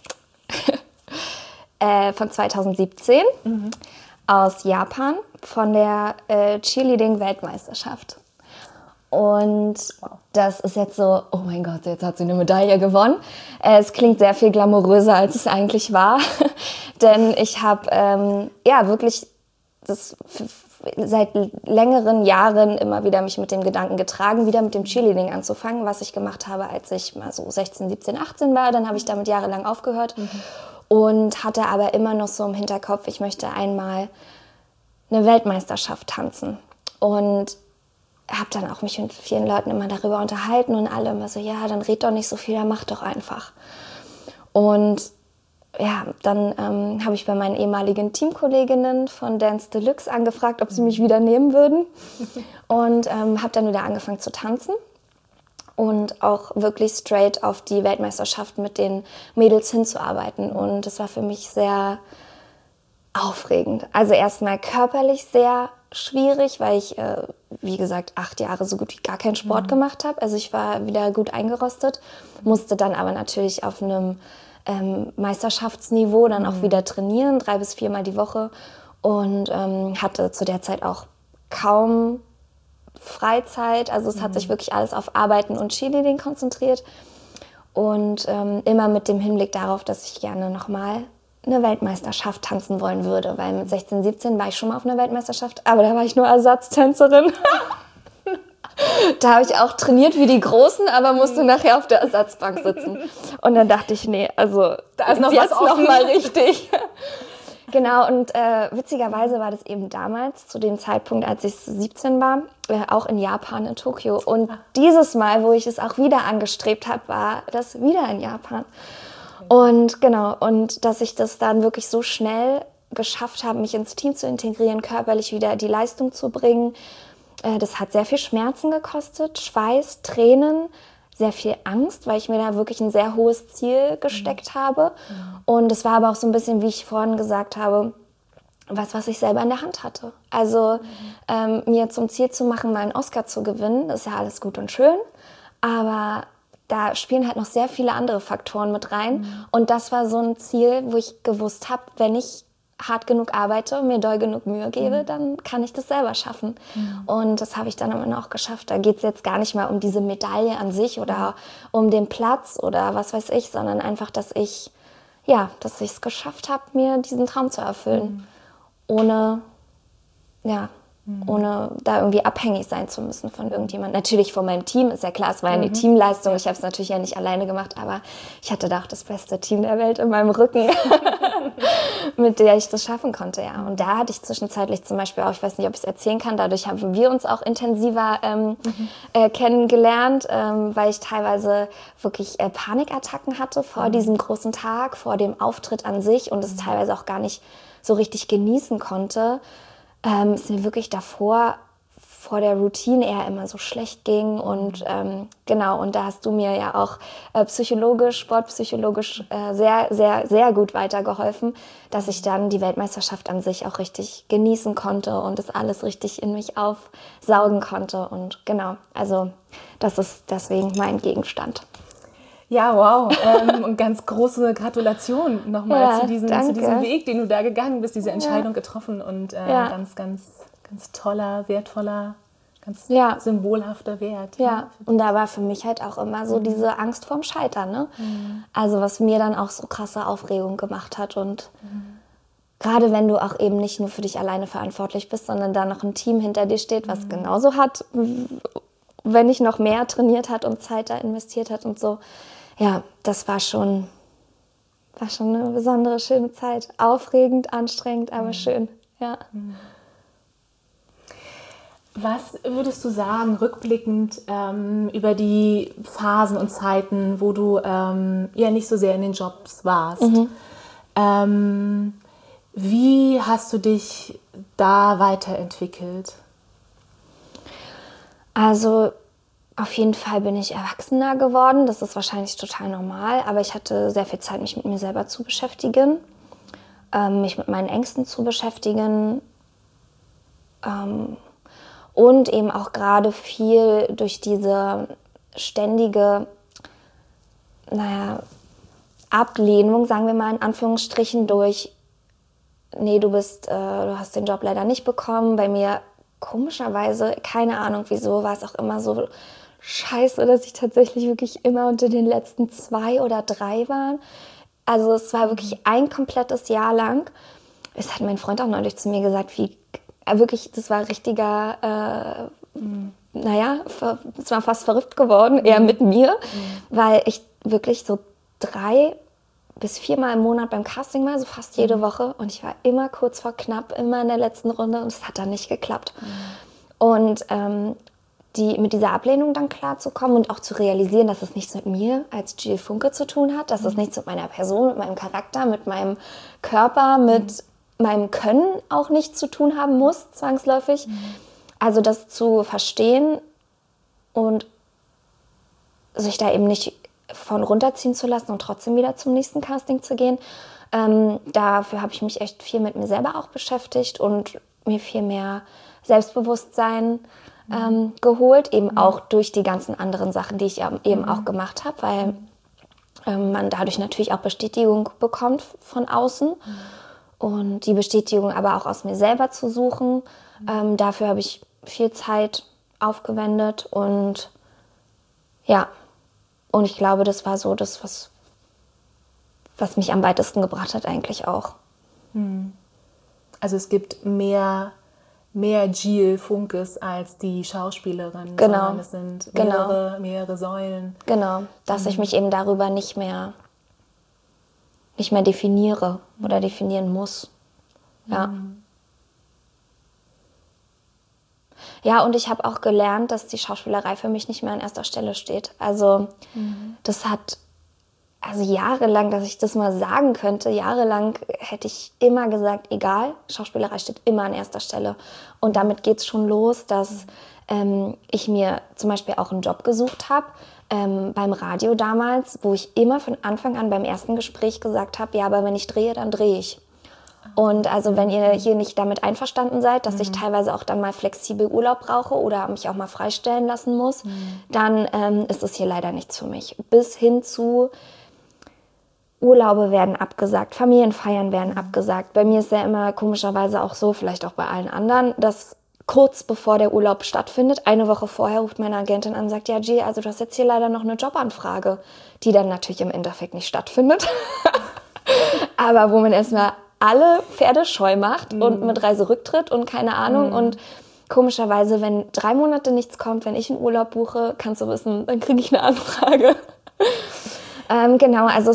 von 2017 aus Japan von der Cheerleading-Weltmeisterschaft. Und das ist jetzt so, oh mein Gott, jetzt hat sie eine Medaille gewonnen. Es klingt sehr viel glamouröser, als es eigentlich war. Denn ich habe wirklich das seit längeren Jahren immer wieder mich mit dem Gedanken getragen, wieder mit dem Cheerleading anzufangen, was ich gemacht habe, als ich mal so 16, 17, 18 war. Dann habe ich damit jahrelang aufgehört und hatte aber immer noch so im Hinterkopf, ich möchte einmal eine Weltmeisterschaft tanzen. Und habe dann auch mich mit vielen Leuten immer darüber unterhalten und alle immer so, ja, dann red doch nicht so viel, dann mach doch einfach. Und ja, dann habe ich bei meinen ehemaligen Teamkolleginnen von Dance Deluxe angefragt, ob sie mich wieder nehmen würden. Und habe dann wieder angefangen zu tanzen und auch wirklich straight auf die Weltmeisterschaft mit den Mädels hinzuarbeiten. Und das war für mich sehr aufregend. Also erstmal körperlich sehr schwierig, weil ich, wie gesagt, 8 Jahre so gut wie gar keinen Sport gemacht habe. Also ich war wieder gut eingerostet, musste dann aber natürlich auf einem Meisterschaftsniveau dann auch wieder trainieren, 3 bis 4 Mal die Woche und hatte zu der Zeit auch kaum Freizeit. Also es hat sich wirklich alles auf Arbeiten und Cheerleading konzentriert und immer mit dem Hinblick darauf, dass ich gerne nochmal eine Weltmeisterschaft tanzen wollen würde, weil mit 16, 17 war ich schon mal auf einer Weltmeisterschaft, aber da war ich nur Ersatztänzerin. Da habe ich auch trainiert wie die Großen, aber musste nachher auf der Ersatzbank sitzen. Und dann dachte ich, nee, also da ist noch jetzt was offen. noch mal richtig. Genau, und witzigerweise war das eben damals, zu dem Zeitpunkt, als ich 17 war, auch in Japan, in Tokio. Und dieses Mal, wo ich es auch wieder angestrebt habe, war das wieder in Japan. Und genau, und dass ich das dann wirklich so schnell geschafft habe, mich ins Team zu integrieren, körperlich wieder die Leistung zu bringen, das hat sehr viel Schmerzen gekostet, Schweiß, Tränen, sehr viel Angst, weil ich mir da wirklich ein sehr hohes Ziel gesteckt habe. Und es war aber auch so ein bisschen, wie ich vorhin gesagt habe, was ich selber in der Hand hatte. Also mir zum Ziel zu machen, mal einen Oscar zu gewinnen, ist ja alles gut und schön, aber da spielen halt noch sehr viele andere Faktoren mit rein. Und das war so ein Ziel, wo ich gewusst habe, wenn ich hart genug arbeite und mir doll genug Mühe gebe, dann kann ich das selber schaffen. Und das habe ich dann am Ende auch geschafft. Da geht es jetzt gar nicht mal um diese Medaille an sich oder um den Platz oder was weiß ich, sondern einfach, dass ich es geschafft habe, mir diesen Traum zu erfüllen. Ohne da irgendwie abhängig sein zu müssen von irgendjemandem. Natürlich von meinem Team, ist ja klar, es war ja eine Teamleistung. Ich habe es natürlich ja nicht alleine gemacht, aber ich hatte da auch das beste Team der Welt in meinem Rücken, mit der ich das schaffen konnte, ja. Und da hatte ich zwischenzeitlich zum Beispiel auch, ich weiß nicht, ob ich es erzählen kann, dadurch haben wir uns auch intensiver kennengelernt, weil ich teilweise wirklich Panikattacken hatte vor diesem großen Tag, vor dem Auftritt an sich und es teilweise auch gar nicht so richtig genießen konnte. Es mir wirklich davor, vor der Routine eher immer so schlecht ging und genau, und da hast du mir ja auch sportpsychologisch sehr, sehr, sehr gut weitergeholfen, dass ich dann die Weltmeisterschaft an sich auch richtig genießen konnte und das alles richtig in mich aufsaugen konnte und genau, also das ist deswegen mein Gegenstand. Ja, wow. Und ganz große Gratulation nochmal zu diesem Weg, den du da gegangen bist, diese Entscheidung getroffen und ganz, ganz, ganz toller, wertvoller, ganz symbolhafter Wert. Ja, und da war für mich halt auch immer so diese Angst vorm Scheitern, ne? Also was mir dann auch so krasse Aufregung gemacht hat und gerade wenn du auch eben nicht nur für dich alleine verantwortlich bist, sondern da noch ein Team hinter dir steht, was genauso hat, wenn nicht noch mehr trainiert hat und Zeit da investiert hat und so. Ja, das war schon eine besondere, schöne Zeit. Aufregend, anstrengend, aber schön. Ja. Was würdest du sagen, rückblickend über die Phasen und Zeiten, wo du nicht so sehr in den Jobs warst? Wie hast du dich da weiterentwickelt? Also Auf jeden Fall bin ich erwachsener geworden. Das ist wahrscheinlich total normal. Aber ich hatte sehr viel Zeit, mich mit mir selber zu beschäftigen. Mich mit meinen Ängsten zu beschäftigen. Und eben auch gerade viel durch diese ständige, Ablehnung, sagen wir mal in Anführungsstrichen, durch, nee, du hast den Job leider nicht bekommen. Bei mir komischerweise, keine Ahnung wieso, war es auch immer so scheiße, dass ich tatsächlich wirklich immer unter den letzten 2 oder 3 war. Also es war wirklich ein komplettes Jahr lang. Das hat mein Freund auch neulich zu mir gesagt, wie wirklich, das war richtiger, es war fast verrückt geworden, eher mit mir, weil ich wirklich so 3 bis 4 Mal im Monat beim Casting war, so fast jede Woche, und ich war immer kurz vor knapp, immer in der letzten Runde, und es hat dann nicht geklappt. Und mit dieser Ablehnung dann klarzukommen und auch zu realisieren, dass es nichts mit mir als Jill Funke zu tun hat, dass es nichts mit meiner Person, mit meinem Charakter, mit meinem Körper, mit meinem Können auch nichts zu tun haben muss, zwangsläufig. Also das zu verstehen und sich da eben nicht von runterziehen zu lassen und trotzdem wieder zum nächsten Casting zu gehen. Dafür habe ich mich echt viel mit mir selber auch beschäftigt und mir viel mehr Selbstbewusstsein geholt, eben auch durch die ganzen anderen Sachen, die ich eben auch gemacht habe, weil man dadurch natürlich auch Bestätigung bekommt von außen und die Bestätigung aber auch aus mir selber zu suchen. Dafür habe ich viel Zeit aufgewendet und ja, und ich glaube, das war so das, was mich am weitesten gebracht hat eigentlich auch. Also es gibt mehr Jill Funkes als die Schauspielerin, genau. Sondern es sind mehrere Säulen. Genau, dass ich mich eben darüber nicht mehr definiere oder definieren muss. Ja. Ja, und ich habe auch gelernt, dass die Schauspielerei für mich nicht mehr an erster Stelle steht. Also das hat jahrelang, dass ich das mal sagen könnte, jahrelang hätte ich immer gesagt, egal, Schauspielerei steht immer an erster Stelle. Und damit geht es schon los, dass ich mir zum Beispiel auch einen Job gesucht habe, beim Radio damals, wo ich immer von Anfang an beim ersten Gespräch gesagt habe, ja, aber wenn ich drehe, dann drehe ich. Und also wenn ihr hier nicht damit einverstanden seid, dass ich teilweise auch dann mal flexibel Urlaub brauche oder mich auch mal freistellen lassen muss, dann ist es hier leider nichts für mich. Bis hin zu Urlaube werden abgesagt, Familienfeiern werden abgesagt. Bei mir ist ja immer komischerweise auch so, vielleicht auch bei allen anderen, dass kurz bevor der Urlaub stattfindet, eine Woche vorher ruft meine Agentin an und sagt, ja G, also du hast jetzt hier leider noch eine Jobanfrage, die dann natürlich im Endeffekt nicht stattfindet. Aber wo man erstmal alle Pferde scheu macht und mit Reiserücktritt und keine Ahnung. Und komischerweise, wenn 3 Monate nichts kommt, wenn ich einen Urlaub buche, kannst du wissen, dann kriege ich eine Anfrage. Genau, also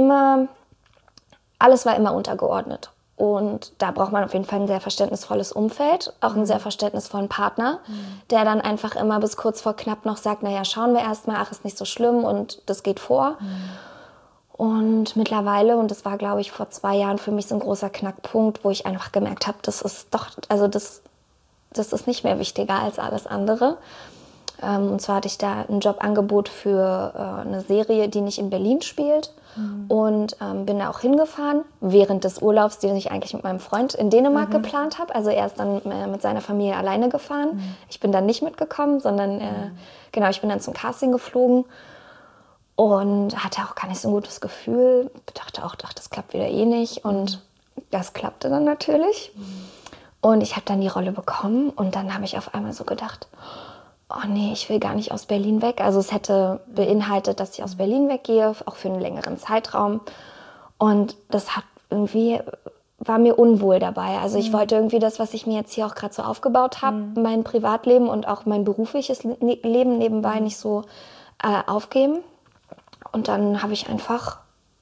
alles war immer untergeordnet. Und da braucht man auf jeden Fall ein sehr verständnisvolles Umfeld, auch einen sehr verständnisvollen Partner, der dann einfach immer bis kurz vor knapp noch sagt, naja, schauen wir erst mal, ach, ist nicht so schlimm und das geht vor. Und mittlerweile, und das war, glaube ich, vor 2 Jahren für mich so ein großer Knackpunkt, wo ich einfach gemerkt habe, das ist doch, also das ist nicht mehr wichtiger als alles andere. Und zwar hatte ich da ein Jobangebot für eine Serie, die nicht in Berlin spielt. Und bin da auch hingefahren, während des Urlaubs, den ich eigentlich mit meinem Freund in Dänemark geplant habe. Also er ist dann mit seiner Familie alleine gefahren. Ich bin dann nicht mitgekommen, sondern ich bin dann zum Casting geflogen. Und hatte auch gar nicht so ein gutes Gefühl. Dachte auch, das klappt wieder eh nicht. Und das klappte dann natürlich. Und ich habe dann die Rolle bekommen. Und dann habe ich auf einmal so gedacht, oh nee, ich will gar nicht aus Berlin weg. Also es hätte beinhaltet, dass ich aus Berlin weggehe, auch für einen längeren Zeitraum. Und das war mir unwohl dabei. Also ich wollte irgendwie das, was ich mir jetzt hier auch gerade so aufgebaut habe, mein Privatleben und auch mein berufliches Leben nebenbei nicht so aufgeben. Und dann habe ich einfach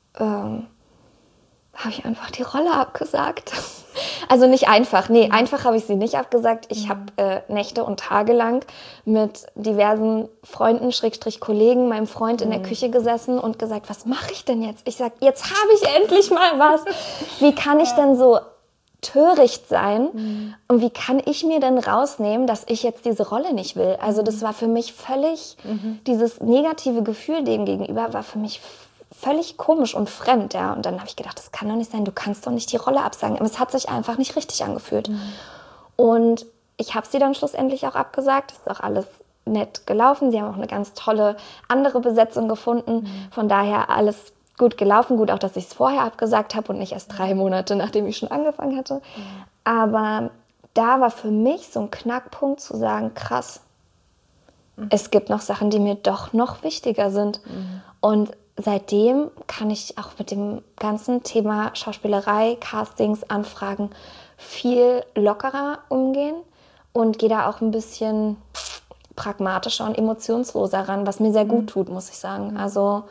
die Rolle abgesagt. Also nicht einfach, einfach habe ich sie nicht abgesagt. Ich habe Nächte und Tage lang mit diversen Freunden, Kollegen, meinem Freund in der Küche gesessen und gesagt, was mache ich denn jetzt? Ich sage, jetzt habe ich endlich mal was. Wie kann ich denn so töricht sein? Und wie kann ich mir denn rausnehmen, dass ich jetzt diese Rolle nicht will? Also das war für mich völlig, dieses negative Gefühl dem gegenüber war für mich völlig komisch und fremd. Ja? Und dann habe ich gedacht, das kann doch nicht sein, du kannst doch nicht die Rolle absagen. Aber es hat sich einfach nicht richtig angefühlt. Und ich habe sie dann schlussendlich auch abgesagt. Das ist auch alles nett gelaufen. Sie haben auch eine ganz tolle andere Besetzung gefunden. Von daher alles gut gelaufen. Gut auch, dass ich es vorher abgesagt habe und nicht erst 3 Monate, nachdem ich schon angefangen hatte. Aber da war für mich so ein Knackpunkt zu sagen, krass, es gibt noch Sachen, die mir doch noch wichtiger sind. Und seitdem kann ich auch mit dem ganzen Thema Schauspielerei, Castings, Anfragen viel lockerer umgehen und gehe da auch ein bisschen pragmatischer und emotionsloser ran, was mir sehr gut tut, muss ich sagen. Also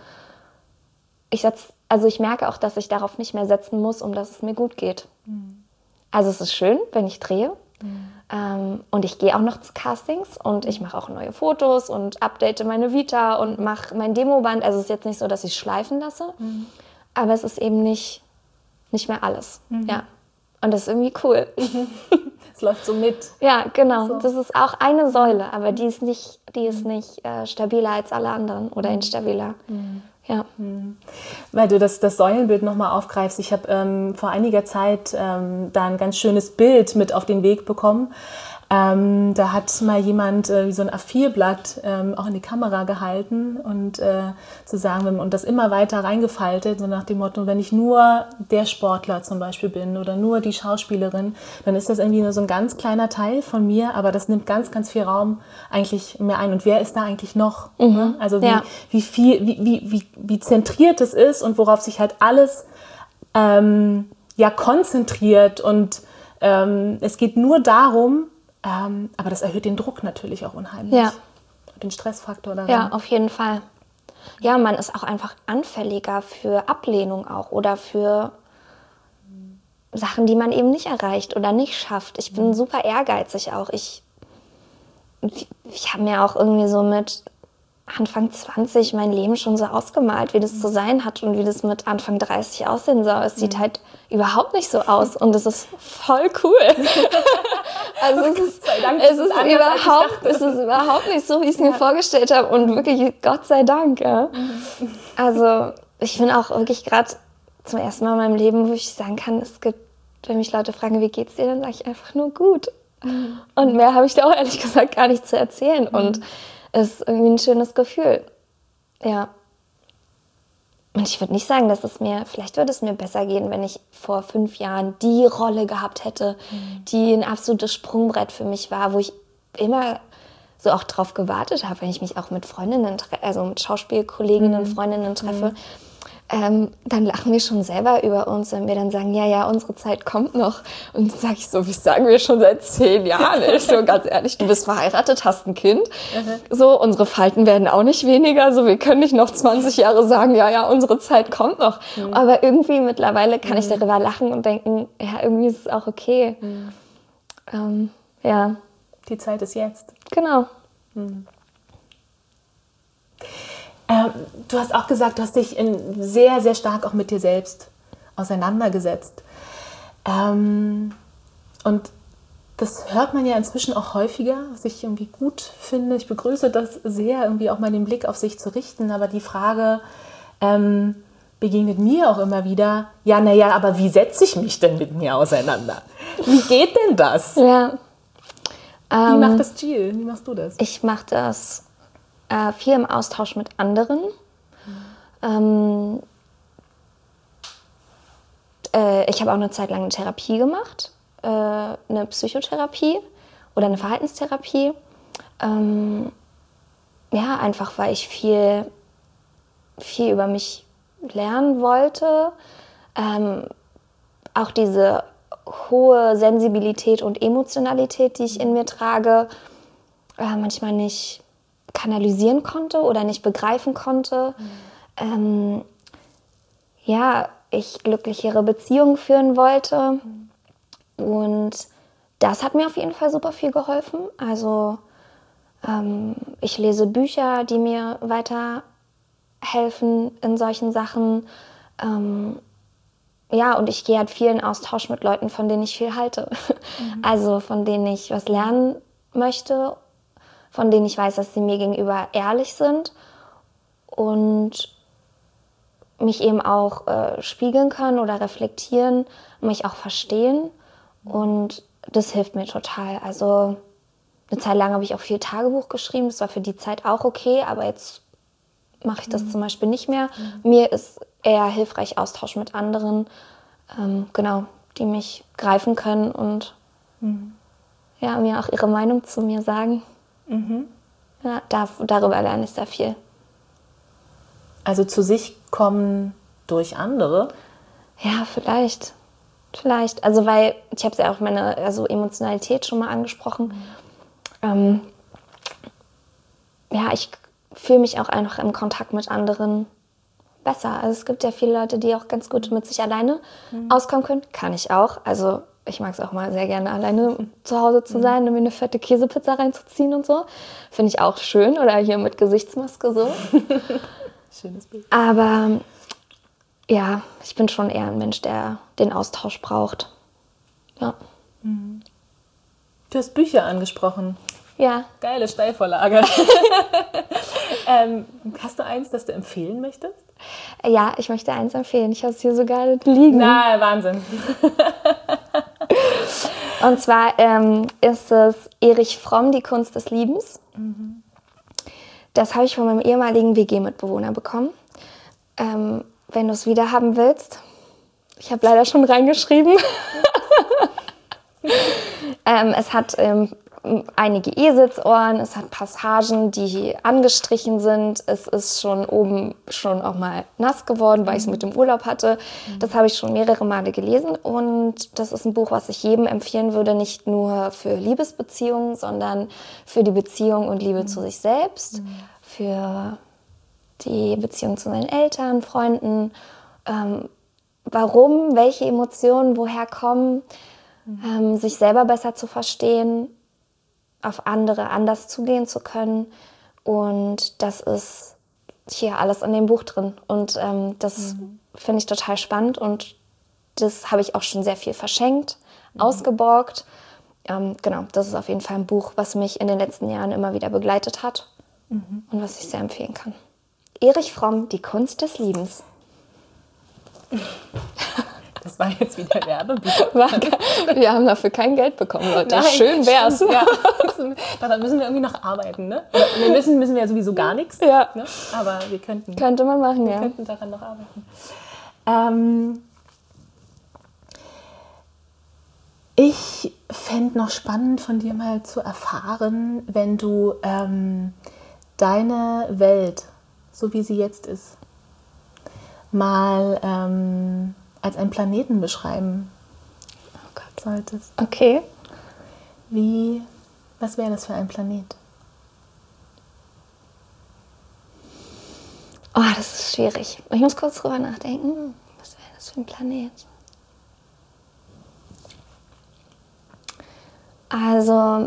ich merke auch, dass ich darauf nicht mehr setzen muss, um dass es mir gut geht. Also es ist schön, wenn ich drehe. Und ich gehe auch noch zu Castings und ich mache auch neue Fotos und update meine Vita und mache mein Demoband. Also es ist jetzt nicht so, dass ich schleifen lasse, aber es ist eben nicht mehr alles. Ja. Und das ist irgendwie cool. Es läuft so mit. Ja, genau. So. Das ist auch eine Säule, aber die ist nicht stabiler als alle anderen oder instabiler. Ja. Weil du das Säulenbild nochmal aufgreifst. Ich habe vor einiger Zeit da ein ganz schönes Bild mit auf den Weg bekommen. Da hat mal jemand wie so ein A4-Blatt auch in die Kamera gehalten und und das immer weiter reingefaltet, so nach dem Motto, wenn ich nur der Sportler zum Beispiel bin oder nur die Schauspielerin, dann ist das irgendwie nur so ein ganz kleiner Teil von mir, aber das nimmt ganz, ganz viel Raum eigentlich mehr ein. Und wer ist da eigentlich noch? Ne? Also wie zentriert es ist und worauf sich halt alles konzentriert und es geht nur darum, aber das erhöht den Druck natürlich auch unheimlich. Ja. Den Stressfaktor daran. Ja, auf jeden Fall. Ja, man ist auch einfach anfälliger für Ablehnung auch oder für Sachen, die man eben nicht erreicht oder nicht schafft. Ich bin super ehrgeizig auch. Ich habe mir auch irgendwie so mit Anfang 20 mein Leben schon so ausgemalt, wie das zu sein hat und wie das mit Anfang 30 aussehen soll. Es sieht halt überhaupt nicht so aus und es ist voll cool. Also es ist überhaupt nicht so, wie ich es mir vorgestellt habe und wirklich Gott sei Dank. Ja. Also ich bin auch wirklich gerade zum ersten Mal in meinem Leben, wo ich sagen kann, es gibt, wenn mich Leute fragen, wie geht's dir, dann sage ich einfach nur gut. Und mehr habe ich da auch ehrlich gesagt gar nicht zu erzählen und es ist irgendwie ein schönes Gefühl. Ja. Und ich würde nicht sagen, vielleicht würde es mir besser gehen, wenn ich vor 5 Jahren die Rolle gehabt hätte, die ein absolutes Sprungbrett für mich war, wo ich immer so auch drauf gewartet habe, wenn ich mich auch mit Freundinnen, also mit Schauspielkolleginnen, Freundinnen treffe, dann lachen wir schon selber über uns, wenn wir dann sagen, ja, unsere Zeit kommt noch. Und dann sage ich so, wie sagen wir schon seit 10 Jahren? Ich so, ganz ehrlich, du bist verheiratet, hast ein Kind. So, unsere Falten werden auch nicht weniger. So, wir können nicht noch 20 Jahre sagen, ja, unsere Zeit kommt noch. Aber irgendwie mittlerweile kann ich darüber lachen und denken, ja, irgendwie ist es auch okay. Ja. Die Zeit ist jetzt. Genau. Du hast auch gesagt, du hast dich sehr, sehr stark auch mit dir selbst auseinandergesetzt. Und das hört man ja inzwischen auch häufiger, was ich irgendwie gut finde. Ich begrüße das sehr, irgendwie auch mal den Blick auf sich zu richten. Aber die Frage begegnet mir auch immer wieder, aber wie setze ich mich denn mit mir auseinander? Wie geht denn das? Ja. Wie macht das Jill? Wie machst du das? Ich mache das viel im Austausch mit anderen. Ich habe auch eine Zeit lang eine Therapie gemacht, eine Psychotherapie oder eine Verhaltenstherapie. Einfach weil ich viel über mich lernen wollte. Auch diese hohe Sensibilität und Emotionalität, die ich in mir trage, manchmal nicht kanalisieren konnte oder nicht begreifen konnte. Ich glücklichere Beziehungen führen wollte. Und das hat mir auf jeden Fall super viel geholfen. Also ich lese Bücher, die mir weiterhelfen in solchen Sachen. ja, und ich gehe halt viel in Austausch mit Leuten, von denen ich viel halte. Also von denen ich was lernen möchte, von denen ich weiß, dass sie mir gegenüber ehrlich sind und mich eben auch spiegeln können oder reflektieren, mich auch verstehen. Und das hilft mir total. Also eine Zeit lang habe ich auch viel Tagebuch geschrieben. Das war für die Zeit auch okay, aber jetzt mache ich das zum Beispiel nicht mehr. Mir ist eher hilfreich Austausch mit anderen, genau, die mich greifen können und ja, mir auch ihre Meinung zu mir sagen. Ja, darüber lerne ich sehr viel. Also zu sich kommen durch andere? Ja, vielleicht. Also weil, ich habe es ja auch meine Emotionalität schon mal angesprochen. Ja, ich fühle mich auch einfach im Kontakt mit anderen besser. Also es gibt ja viele Leute, die auch ganz gut mit sich alleine auskommen können. Kann ich auch. Also ich mag es auch mal sehr gerne, alleine zu Hause zu sein und mir eine fette Käsepizza reinzuziehen und so. Finde ich auch schön. Oder hier mit Gesichtsmaske so. Schönes Bild. Aber ja, ich bin schon eher ein Mensch, der den Austausch braucht. Ja. Du hast Bücher angesprochen. Ja. Geile Steilvorlage. Hast du eins, das du empfehlen möchtest? Ja, ich möchte eins empfehlen. Ich habe es hier sogar liegen. Na, Wahnsinn. Und zwar ist es Erich Fromm, Die Kunst des Liebens. Das habe ich von meinem ehemaligen WG-Mitbewohner bekommen. Wenn du es wieder haben willst. Ich habe leider schon reingeschrieben. Es hat einige E-Sitzohren, es hat Passagen, die angestrichen sind. Es ist schon oben auch mal nass geworden, weil ich es mit dem Urlaub hatte. Das habe ich schon mehrere Male gelesen und das ist ein Buch, was ich jedem empfehlen würde, nicht nur für Liebesbeziehungen, sondern für die Beziehung und Liebe zu sich selbst, für die Beziehung zu seinen Eltern, Freunden, warum, welche Emotionen woher kommen, sich selber besser zu verstehen, auf andere anders zugehen zu können. Und das ist hier alles in dem Buch drin. Und das finde ich total spannend und das habe ich auch schon sehr viel verschenkt, ausgeborgt. Genau, das ist auf jeden Fall ein Buch, was mich in den letzten Jahren immer wieder begleitet hat und was ich sehr empfehlen kann. Erich Fromm, Die Kunst des Liebens. Das war jetzt wieder Werbebücher. Wir haben dafür kein Geld bekommen, Leute. Nein, schön wär's. Ja. Daran müssen wir irgendwie noch arbeiten, ne? Wir müssen wir ja sowieso gar nichts. Ja. Ne? Aber wir könnten. Könnte man machen, wir ja. könnten daran noch arbeiten. Ich fände noch spannend von dir mal zu erfahren, wenn du deine Welt, so wie sie jetzt ist, mal als einen Planeten beschreiben solltest. Okay. Was wäre das für ein Planet? Oh, das ist schwierig. Ich muss kurz drüber nachdenken. Was wäre das für ein Planet? Also,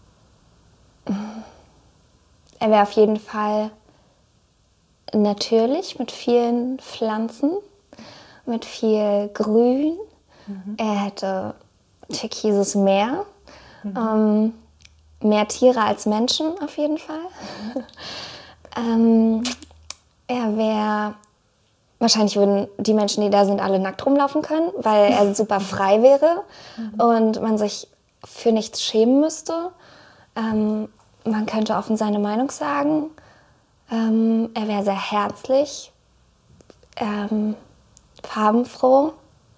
er wäre auf jeden Fall natürlich mit vielen Pflanzen, mit viel Grün. Er hätte türkises Meer, mehr Tiere als Menschen auf jeden Fall. Er wäre, wahrscheinlich würden die Menschen, die da sind, alle nackt rumlaufen können, weil er super frei wäre und man sich für nichts schämen müsste. Man könnte offen seine Meinung sagen. Er wäre sehr herzlich, farbenfroh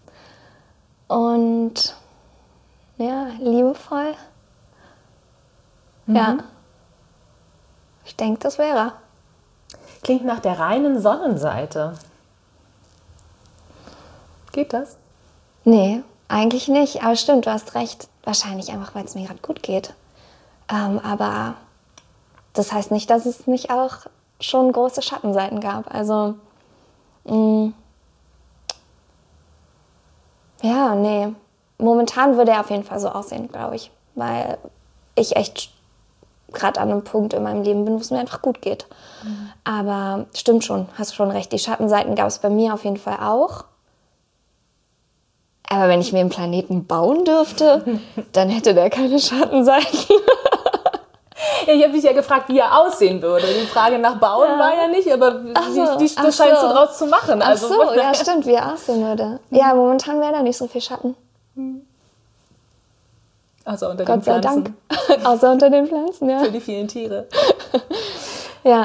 und ja, liebevoll. Ja, ich denke, das wäre er. Klingt nach der reinen Sonnenseite. Geht das? Nee, eigentlich nicht. Aber stimmt, du hast recht. Wahrscheinlich einfach, weil es mir gerade gut geht. Aber das heißt nicht, dass es nicht auch schon große Schattenseiten gab. Also, ja, nee. Momentan würde er auf jeden Fall so aussehen, glaube ich. Weil ich echt gerade an einem Punkt in meinem Leben bin, wo es mir einfach gut geht. Aber stimmt schon, hast schon recht. Die Schattenseiten gab es bei mir auf jeden Fall auch. Aber wenn ich mir einen Planeten bauen dürfte, dann hätte der keine Schattenseiten. Ja, ich habe mich ja gefragt, wie er aussehen würde. Die Frage nach Bauen war ja nicht, aber das scheinst du draus zu machen. Also, ach so, ja stimmt, wie er aussehen würde. Ja, momentan wäre da nicht so viel Schatten. Außer unter Gott den Pflanzen. sei Dank. Außer unter den Pflanzen, ja. Für die vielen Tiere. Ja.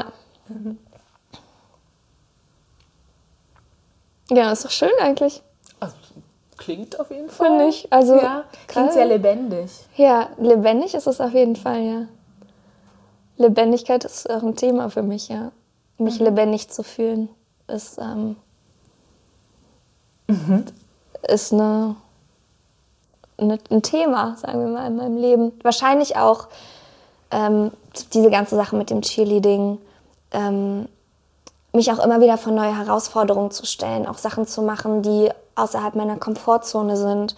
Ja, ist doch schön eigentlich. Also, klingt auf jeden Fall. Finde ich. Also, ja, klingt sehr lebendig. Ja, lebendig ist es auf jeden Fall, ja. Lebendigkeit ist auch ein Thema für mich, ja. Mich lebendig zu fühlen ist ein Thema, sagen wir mal, in meinem Leben. Wahrscheinlich auch diese ganze Sache mit dem Cheerleading, mich auch immer wieder vor neue Herausforderungen zu stellen, auch Sachen zu machen, die außerhalb meiner Komfortzone sind.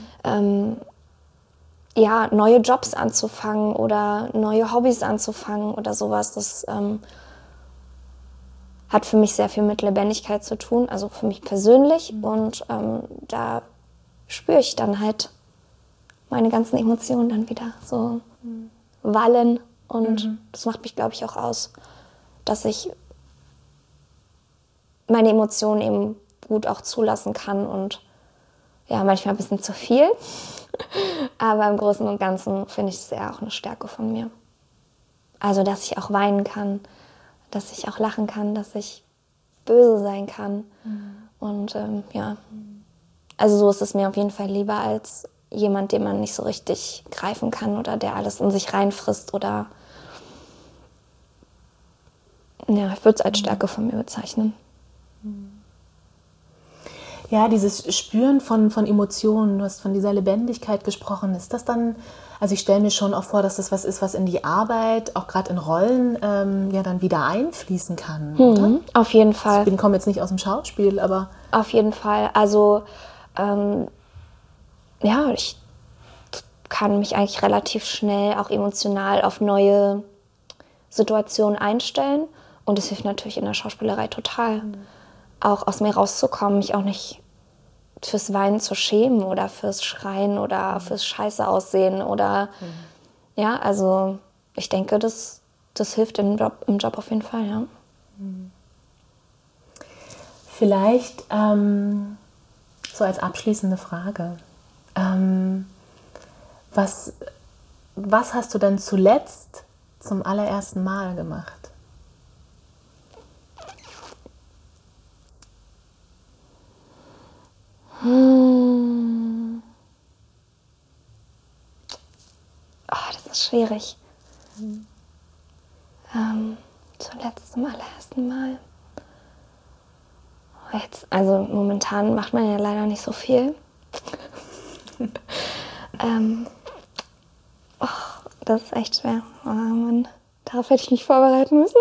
Neue Jobs anzufangen oder neue Hobbys anzufangen oder sowas. Das hat für mich sehr viel mit Lebendigkeit zu tun, also für mich persönlich. Und da spüre ich dann halt meine ganzen Emotionen dann wieder so wallen. Und das macht mich, glaube ich, auch aus, dass ich meine Emotionen eben gut auch zulassen kann und ja, manchmal ein bisschen zu viel. Aber im Großen und Ganzen finde ich es ja auch eine Stärke von mir. Also, dass ich auch weinen kann, dass ich auch lachen kann, dass ich böse sein kann. Und also so ist es mir auf jeden Fall lieber als jemand, den man nicht so richtig greifen kann oder der alles in sich reinfrisst oder ja, ich würde es als Stärke von mir bezeichnen. Ja, dieses Spüren von Emotionen, du hast von dieser Lebendigkeit gesprochen, ist das dann, also ich stelle mir schon auch vor, dass das was ist, was in die Arbeit, auch gerade in Rollen, dann wieder einfließen kann, oder? Auf jeden Fall. Ich komme jetzt nicht aus dem Schauspiel, aber... Auf jeden Fall, also ich kann mich eigentlich relativ schnell auch emotional auf neue Situationen einstellen und das hilft natürlich in der Schauspielerei total. Auch aus mir rauszukommen, mich auch nicht fürs Weinen zu schämen oder fürs Schreien oder fürs Scheiße aussehen oder ja, also ich denke, das hilft im Job auf jeden Fall, ja. Vielleicht so als abschließende Frage, was hast du denn zuletzt zum allerersten Mal gemacht? Das ist schwierig. Zuletzt zum allerersten Mal. Jetzt, also momentan macht man ja leider nicht so viel. Das ist echt schwer. Oh Mann, darauf hätte ich mich vorbereiten müssen.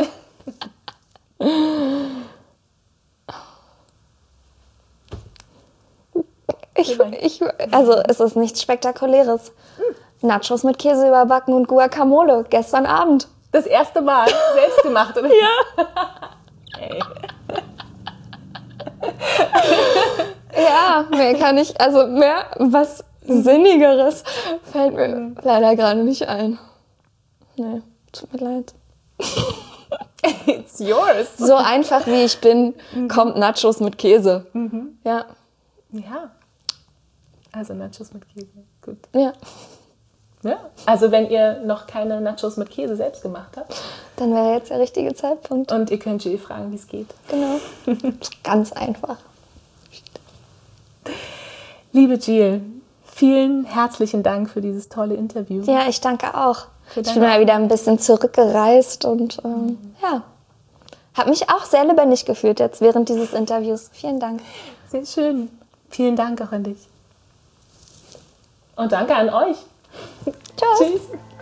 Also es ist nichts Spektakuläres. Nachos mit Käse überbacken und Guacamole gestern Abend. Das erste Mal selbst gemacht, oder? Ja. Hey. Ja, mehr was Sinnigeres fällt mir leider gerade nicht ein. Nee, tut mir leid. It's yours. So einfach wie ich bin, kommt Nachos mit Käse. Ja. Ja. Also Nachos mit Käse. Gut. Ja. Ja. Also wenn ihr noch keine Nachos mit Käse selbst gemacht habt. Dann wäre jetzt der richtige Zeitpunkt. Und ihr könnt Jill fragen, wie es geht. Genau. Ganz einfach. Liebe Jill, vielen herzlichen Dank für dieses tolle Interview. Ja, ich danke auch. Ich bin mal wieder ein bisschen zurückgereist und habe mich auch sehr lebendig gefühlt jetzt während dieses Interviews. Vielen Dank. Sehr schön. Vielen Dank auch an dich. Und danke an euch. Tschüss.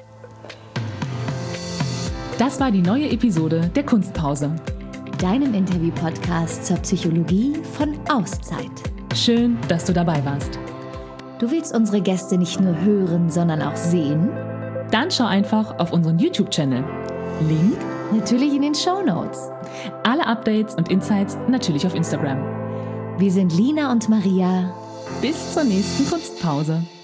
Das war die neue Episode der Kunstpause. Deinem Interview-Podcast zur Psychologie von Auszeit. Schön, dass du dabei warst. Du willst unsere Gäste nicht nur hören, sondern auch sehen? Dann schau einfach auf unseren YouTube-Channel. Link natürlich in den Shownotes. Alle Updates und Insights natürlich auf Instagram. Wir sind Lina und Maria. Bis zur nächsten Kunstpause.